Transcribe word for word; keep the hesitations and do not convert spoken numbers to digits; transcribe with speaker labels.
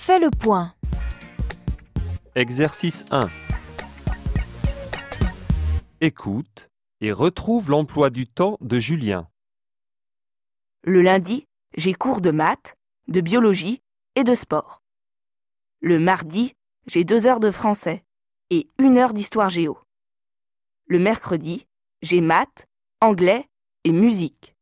Speaker 1: fait le point.
Speaker 2: Exercice un. Écoute et retrouve l'emploi du temps de Julien.
Speaker 3: Le lundi, j'ai cours de maths, de biologie et de sport. Le mardi, j'ai deux heures de français et une heure d'histoire géo. Le mercredi, j'ai maths, anglais et musique.